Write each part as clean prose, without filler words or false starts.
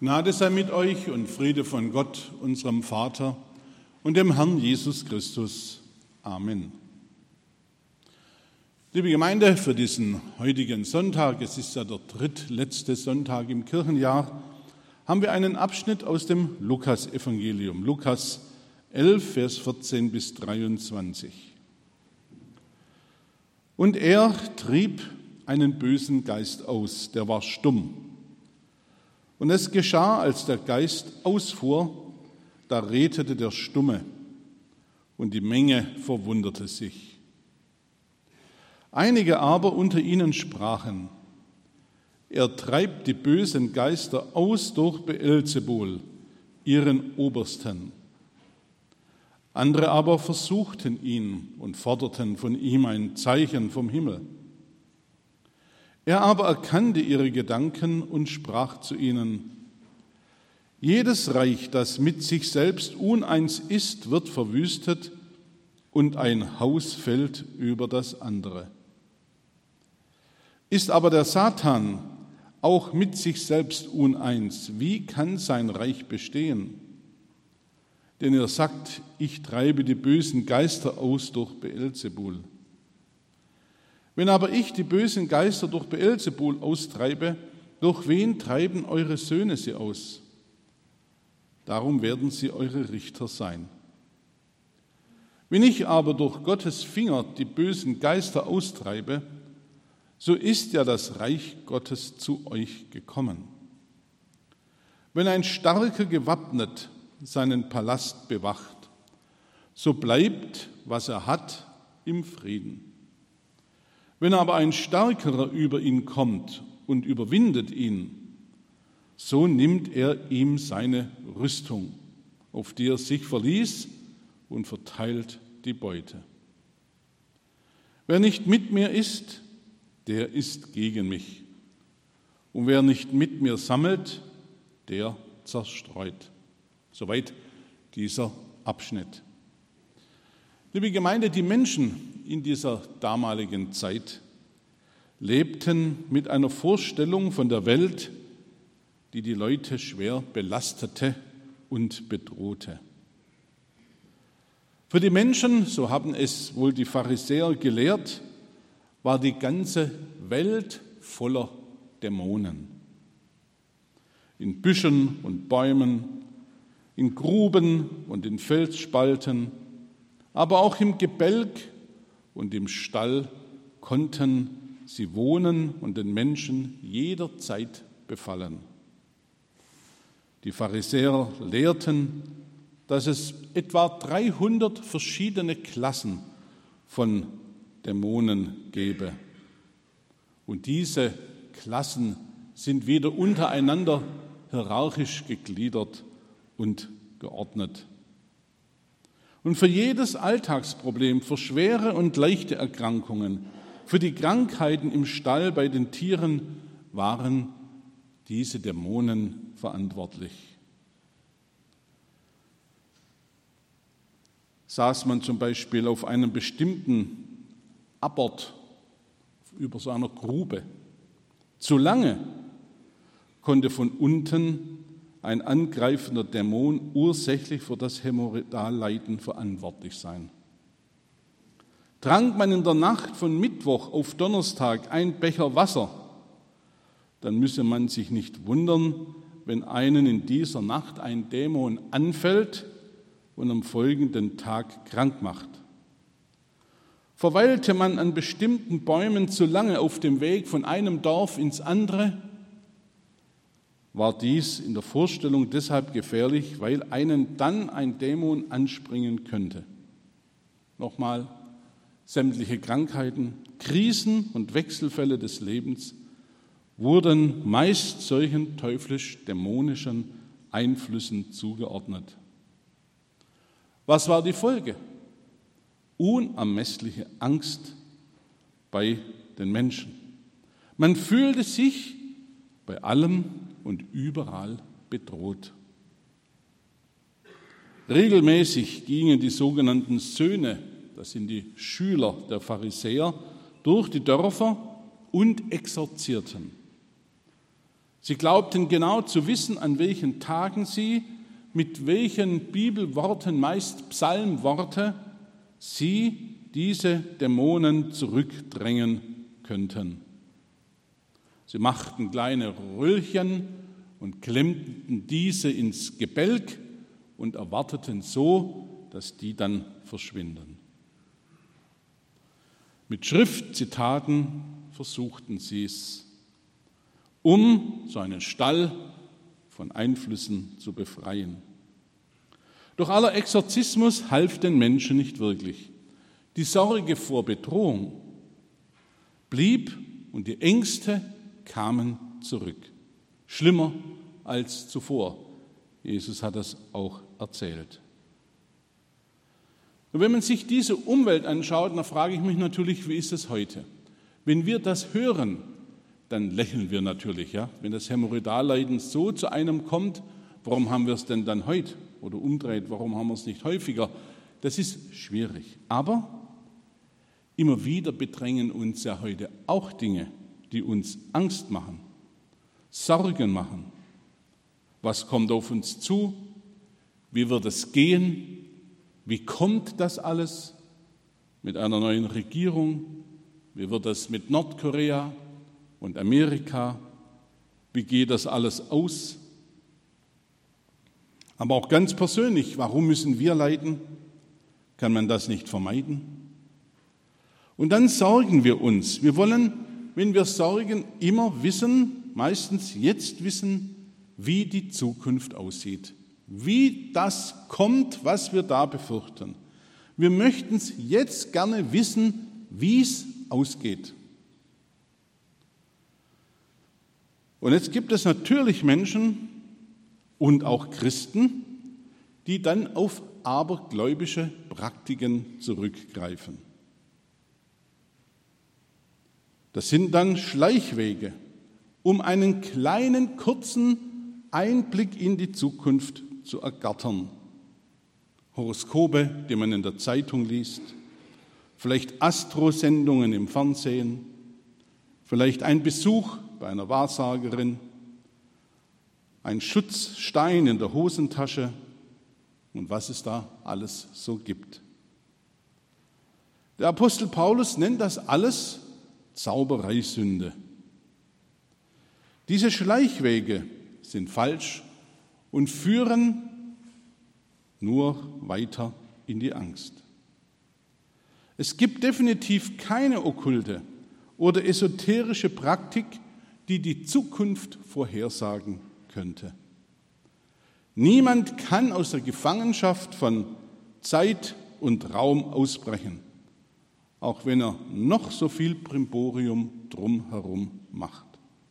Gnade sei mit euch und Friede von Gott, unserem Vater und dem Herrn Jesus Christus. Amen. Liebe Gemeinde, für diesen heutigen Sonntag, es ist ja der drittletzte Sonntag im Kirchenjahr, haben wir einen Abschnitt aus dem Lukas-Evangelium, Lukas 11, Vers 14 bis 23. Und er trieb einen bösen Geist aus, der war stumm. Und es geschah, als der Geist ausfuhr, da redete der Stumme, und die Menge verwunderte sich. Einige aber unter ihnen sprachen: Er treibt die bösen Geister aus durch Beelzebul, ihren Obersten. Andere aber versuchten ihn und forderten von ihm ein Zeichen vom Himmel. Er aber erkannte ihre Gedanken und sprach zu ihnen: Jedes Reich, das mit sich selbst uneins ist, wird verwüstet, und ein Haus fällt über das andere. Ist aber der Satan auch mit sich selbst uneins, wie kann sein Reich bestehen? Denn er sagt, ich treibe die bösen Geister aus durch Beelzebul. Wenn aber ich die bösen Geister durch Beelzebul austreibe, durch wen treiben eure Söhne sie aus? Darum werden sie eure Richter sein. Wenn ich aber durch Gottes Finger die bösen Geister austreibe, so ist ja das Reich Gottes zu euch gekommen. Wenn ein Starker gewappnet seinen Palast bewacht, so bleibt, was er hat, im Frieden. Wenn aber ein Stärkerer über ihn kommt und überwindet ihn, so nimmt er ihm seine Rüstung, auf die er sich verließ, und verteilt die Beute. Wer nicht mit mir ist, der ist gegen mich. Und wer nicht mit mir sammelt, der zerstreut. Soweit dieser Abschnitt. Liebe Gemeinde, die Menschen in dieser damaligen Zeit lebten mit einer Vorstellung von der Welt, die die Leute schwer belastete und bedrohte. Für die Menschen, so haben es wohl die Pharisäer gelehrt, war die ganze Welt voller Dämonen. In Büschen und Bäumen, in Gruben und in Felsspalten, aber auch im Gebälk und im Stall konnten sie wohnen und den Menschen jederzeit befallen. Die Pharisäer lehrten, dass es etwa 300 verschiedene Klassen von Dämonen gebe. Und diese Klassen sind wieder untereinander hierarchisch gegliedert und geordnet. Und für jedes Alltagsproblem, für schwere und leichte Erkrankungen, für die Krankheiten im Stall bei den Tieren waren diese Dämonen verantwortlich. Saß man zum Beispiel auf einem bestimmten Abort über so einer Grube zu lange, konnte von unten ein angreifender Dämon ursächlich für das Hämorrhoidalleiden verantwortlich sein. Trank man in der Nacht von Mittwoch auf Donnerstag ein Becher Wasser, dann müsse man sich nicht wundern, wenn einen in dieser Nacht ein Dämon anfällt und am folgenden Tag krank macht. Verweilte man an bestimmten Bäumen zu lange auf dem Weg von einem Dorf ins andere, war dies in der Vorstellung deshalb gefährlich, weil einen dann ein Dämon anspringen könnte. Nochmal, sämtliche Krankheiten, Krisen und Wechselfälle des Lebens wurden meist solchen teuflisch-dämonischen Einflüssen zugeordnet. Was war die Folge? Unermessliche Angst bei den Menschen. Man fühlte sich bei allem und überall bedroht. Regelmäßig gingen die sogenannten Söhne, das sind die Schüler der Pharisäer, durch die Dörfer und exorzierten. Sie glaubten genau zu wissen, an welchen Tagen sie, mit welchen Bibelworten, meist Psalmworte, sie diese Dämonen zurückdrängen könnten. Sie machten kleine Röllchen und klemmten diese ins Gebälk und erwarteten so, dass die dann verschwinden. Mit Schriftzitaten versuchten sie es, um so einen Stall von Einflüssen zu befreien. Doch aller Exorzismus half den Menschen nicht wirklich. Die Sorge vor Bedrohung blieb und die Ängste kamen zurück. Schlimmer als zuvor. Jesus hat das auch erzählt. Und wenn man sich diese Umwelt anschaut, dann frage ich mich natürlich, wie ist es heute? Wenn wir das hören, dann lächeln wir natürlich. Ja? Wenn das Hämorrhoidalleiden so zu einem kommt, warum haben wir es denn dann heute? Oder umdreht, warum haben wir es nicht häufiger? Das ist schwierig. Aber immer wieder bedrängen uns ja heute auch Dinge, die uns Angst machen, Sorgen machen. Was kommt auf uns zu? Wie wird es gehen? Wie kommt das alles mit einer neuen Regierung? Wie wird es mit Nordkorea und Amerika? Wie geht das alles aus? Aber auch ganz persönlich, warum müssen wir leiden? Kann man das nicht vermeiden? Und dann sorgen wir uns. Wir wollen, wenn wir sorgen, immer wissen, meistens jetzt wissen, wie die Zukunft aussieht, wie das kommt, was wir da befürchten. Wir möchten es jetzt gerne wissen, wie es ausgeht. Und jetzt gibt es natürlich Menschen und auch Christen, die dann auf abergläubische Praktiken zurückgreifen. Das sind dann Schleichwege, um einen kleinen, kurzen Einblick in die Zukunft zu ergattern. Horoskope, die man in der Zeitung liest, vielleicht Astrosendungen im Fernsehen, vielleicht ein Besuch bei einer Wahrsagerin, ein Schutzstein in der Hosentasche und was es da alles so gibt. Der Apostel Paulus nennt das alles Zaubereisünde. Diese Schleichwege sind falsch und führen nur weiter in die Angst. Es gibt definitiv keine okkulte oder esoterische Praktik, die die Zukunft vorhersagen könnte. Niemand kann aus der Gefangenschaft von Zeit und Raum ausbrechen, auch wenn er noch so viel Brimborium drumherum macht.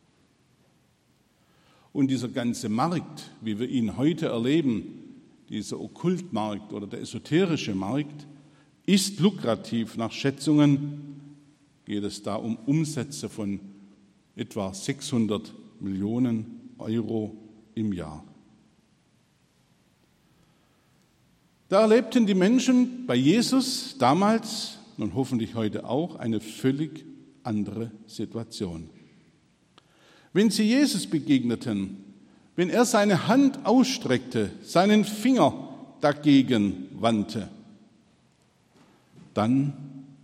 Und dieser ganze Markt, wie wir ihn heute erleben, dieser Okkultmarkt oder der esoterische Markt, ist lukrativ. Nach Schätzungen geht es da um Umsätze von etwa 600 Millionen Euro im Jahr. Da erlebten die Menschen bei Jesus damals und hoffentlich heute auch eine völlig andere Situation. Wenn sie Jesus begegneten, wenn er seine Hand ausstreckte, seinen Finger dagegen wandte, dann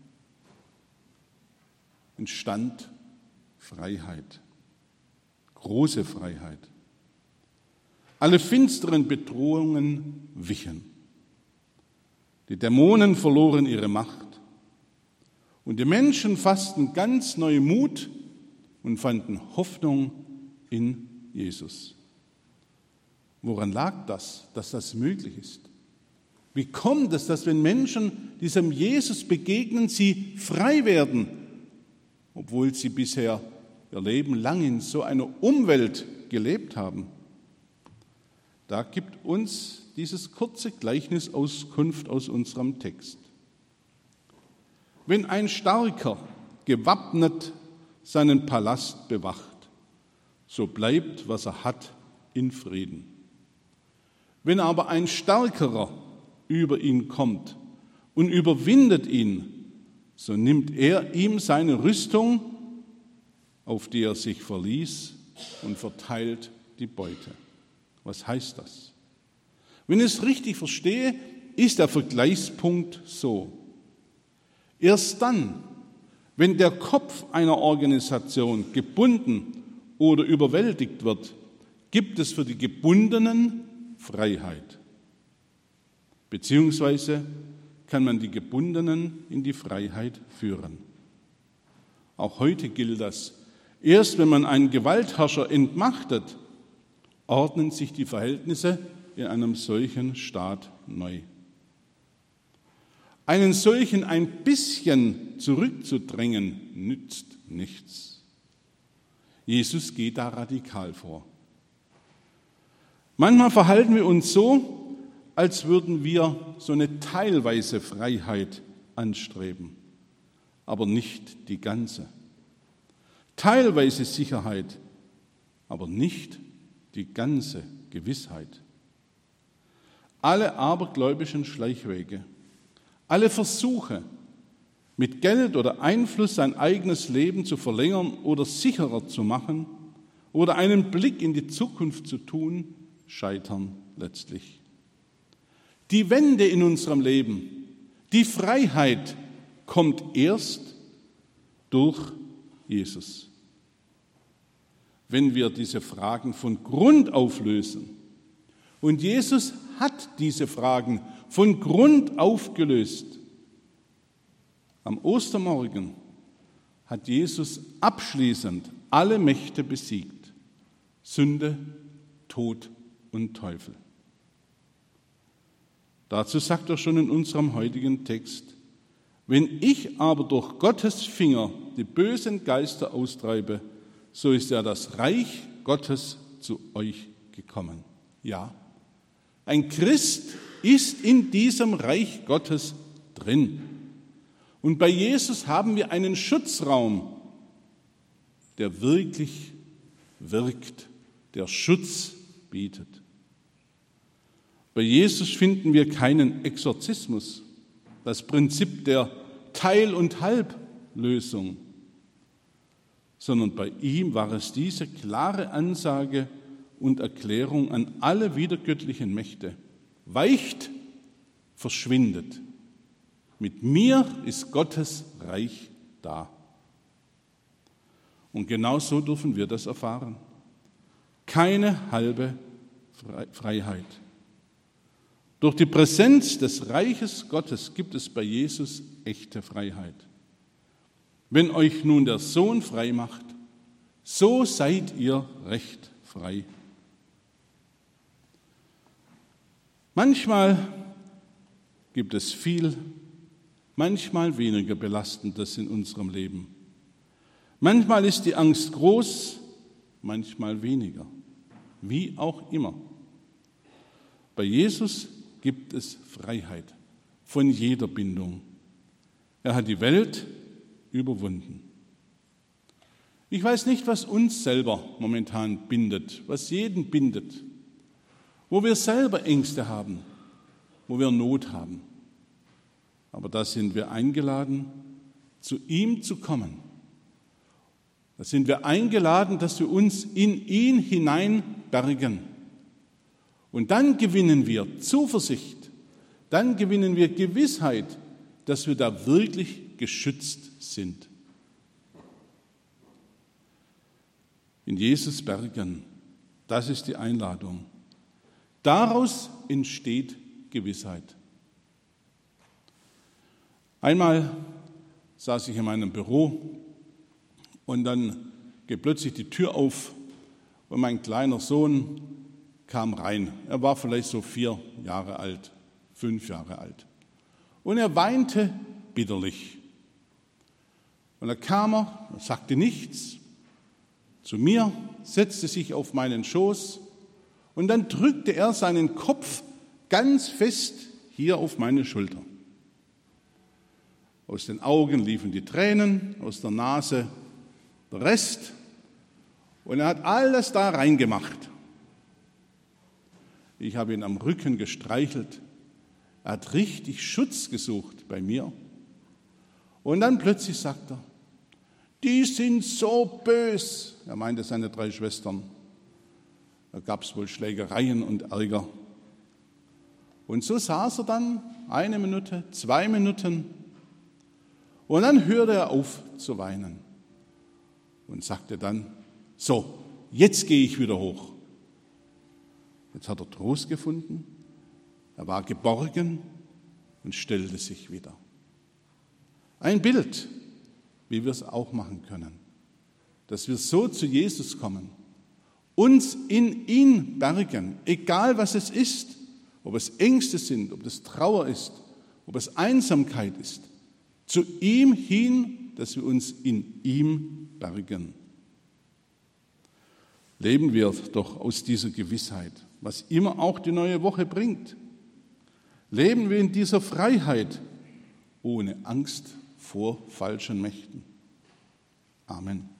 entstand Freiheit, große Freiheit. Alle finsteren Bedrohungen wichen. Die Dämonen verloren ihre Macht und die Menschen fassten ganz neu Mut und fanden Hoffnung in Jesus. Woran lag das, dass das möglich ist? Wie kommt es, dass wenn Menschen diesem Jesus begegnen, sie frei werden, obwohl sie bisher ihr Leben lang in so einer Umwelt gelebt haben? Da gibt uns dieses kurze Gleichnis Auskunft aus unserem Text. Wenn ein Starker gewappnet seinen Palast bewacht, so bleibt, was er hat, in Frieden. Wenn aber ein Stärkerer über ihn kommt und überwindet ihn, so nimmt er ihm seine Rüstung, auf die er sich verließ, und verteilt die Beute. Was heißt das? Wenn ich es richtig verstehe, ist der Vergleichspunkt so. Erst dann, wenn der Kopf einer Organisation gebunden oder überwältigt wird, gibt es für die Gebundenen Freiheit. Beziehungsweise kann man die Gebundenen in die Freiheit führen. Auch heute gilt das. Erst wenn man einen Gewaltherrscher entmachtet, ordnen sich die Verhältnisse in einem solchen Staat neu. Einen solchen ein bisschen zurückzudrängen, nützt nichts. Jesus geht da radikal vor. Manchmal verhalten wir uns so, als würden wir so eine teilweise Freiheit anstreben, aber nicht die ganze. Teilweise Sicherheit, aber nicht die ganze Gewissheit. Alle abergläubischen Schleichwege, alle Versuche, mit Geld oder Einfluss sein eigenes Leben zu verlängern oder sicherer zu machen oder einen Blick in die Zukunft zu tun, scheitern letztlich. Die Wende in unserem Leben, die Freiheit kommt erst durch Jesus. Wenn wir diese Fragen von Grund auf lösen, und Jesus hat diese Fragen von Grund auf gelöst. Am Ostermorgen hat Jesus abschließend alle Mächte besiegt: Sünde, Tod und Teufel. Dazu sagt er schon in unserem heutigen Text: Wenn ich aber durch Gottes Finger die bösen Geister austreibe, so ist ja das Reich Gottes zu euch gekommen. Ja, ein Christ ist in diesem Reich Gottes drin. Und bei Jesus haben wir einen Schutzraum, der wirklich wirkt, der Schutz bietet. Bei Jesus finden wir keinen Exorzismus, das Prinzip der Teil- und Halblösung, sondern bei ihm war es diese klare Ansage und Erklärung an alle widergöttlichen Mächte: Weicht, verschwindet. Mit mir ist Gottes Reich da. Und genau so dürfen wir das erfahren. Keine halbe Freiheit. Durch die Präsenz des Reiches Gottes gibt es bei Jesus echte Freiheit. Wenn euch nun der Sohn frei macht, so seid ihr recht frei. Manchmal gibt es viel, manchmal weniger Belastendes in unserem Leben. Manchmal ist die Angst groß, manchmal weniger. Wie auch immer. Bei Jesus gibt es Freiheit von jeder Bindung. Er hat die Welt überwunden. Ich weiß nicht, was uns selber momentan bindet, was jeden bindet, wo wir selber Ängste haben, wo wir Not haben. Aber da sind wir eingeladen, zu ihm zu kommen. Da sind wir eingeladen, dass wir uns in ihn hineinbergen. Und dann gewinnen wir Zuversicht, dann gewinnen wir Gewissheit, dass wir da wirklich geschützt sind. In Jesus bergen, das ist die Einladung. Daraus entsteht Gewissheit. Einmal saß ich in meinem Büro und dann geht plötzlich die Tür auf und mein kleiner Sohn kam rein. Er war vielleicht so 4 Jahre alt, 5 Jahre alt. Und er weinte bitterlich. Und da kam er sagte nichts zu mir, setzte sich auf meinen Schoß und dann drückte er seinen Kopf ganz fest hier auf meine Schulter. Aus den Augen liefen die Tränen, aus der Nase der Rest. Und er hat alles da reingemacht. Ich habe ihn am Rücken gestreichelt. Er hat richtig Schutz gesucht bei mir. Und dann plötzlich sagt er: Die sind so bös. Er meinte seine 3 Schwestern. Da gab es wohl Schlägereien und Ärger. Und so saß er dann 1 Minute, 2 Minuten und dann hörte er auf zu weinen und sagte dann, so, jetzt gehe ich wieder hoch. Jetzt hat er Trost gefunden, er war geborgen und stellte sich wieder. Ein Bild, wie wir es auch machen können, dass wir so zu Jesus kommen, uns in ihn bergen, egal was es ist, ob es Ängste sind, ob es Trauer ist, ob es Einsamkeit ist, zu ihm hin, dass wir uns in ihm bergen. Leben wir doch aus dieser Gewissheit, was immer auch die neue Woche bringt. Leben wir in dieser Freiheit, ohne Angst vor falschen Mächten. Amen.